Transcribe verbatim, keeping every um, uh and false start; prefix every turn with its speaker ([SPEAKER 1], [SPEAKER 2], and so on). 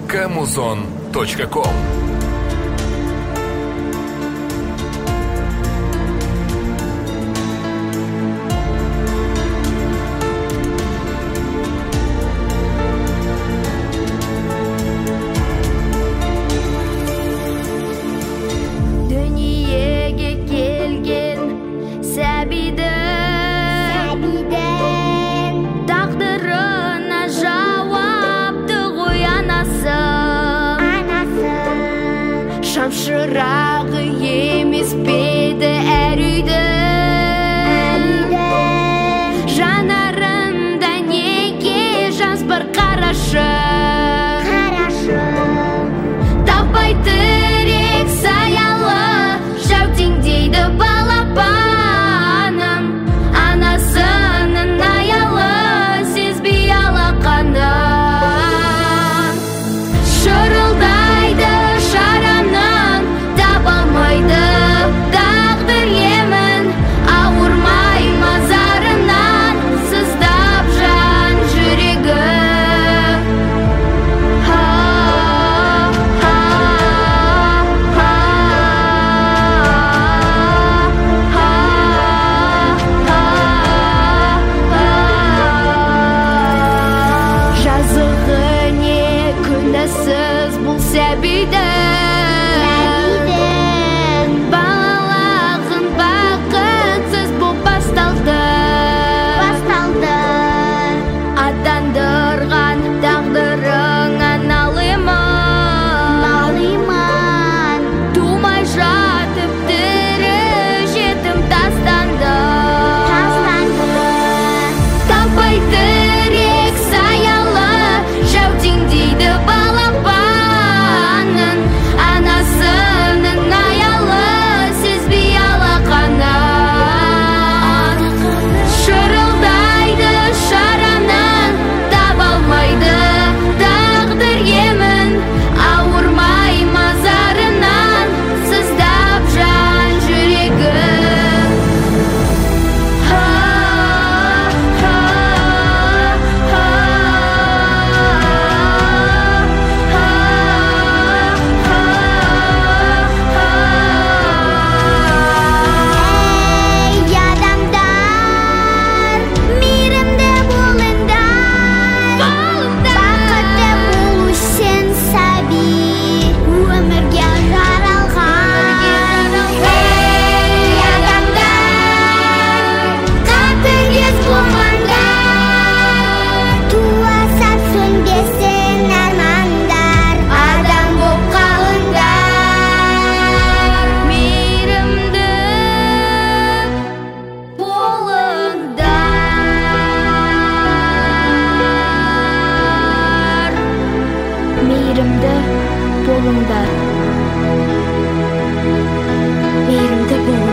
[SPEAKER 1] камузон точка ком.
[SPEAKER 2] Шамшырағы емес педі әр үйдің жанарында неге жас бар қарашым таппай тірек саялы жәутеңдейді балапаным анасының аялы сезбей алақанын шырылдайды шараның табалмайды тағдыр емін ауырмай мазарынан сыздап жан жүрегі жазығы не күнәсіз бұл сәбидің балалағын бақытсыз боп басталды атандырған тағдырыңа налиман тумай жатып тірі жетім тастанды таппай тірек саялы жәутеңдейді балапанын анасының аялы сезбей алақанын шырылдайды шараның табалмайды тағдыр емін ауырмай мазарынан сыздап жан жүрегі Ей адамдар, мейірімді болыңдар, бақытты болу үшін сәби өмірге жаралған. Ей адамдар, қатыгез болмаңдар, туасап сөнбесін армандар, адам боп қалыңдар, мейірімді болыңдар, мейірімді болыңдар, мейірімді болыңдар.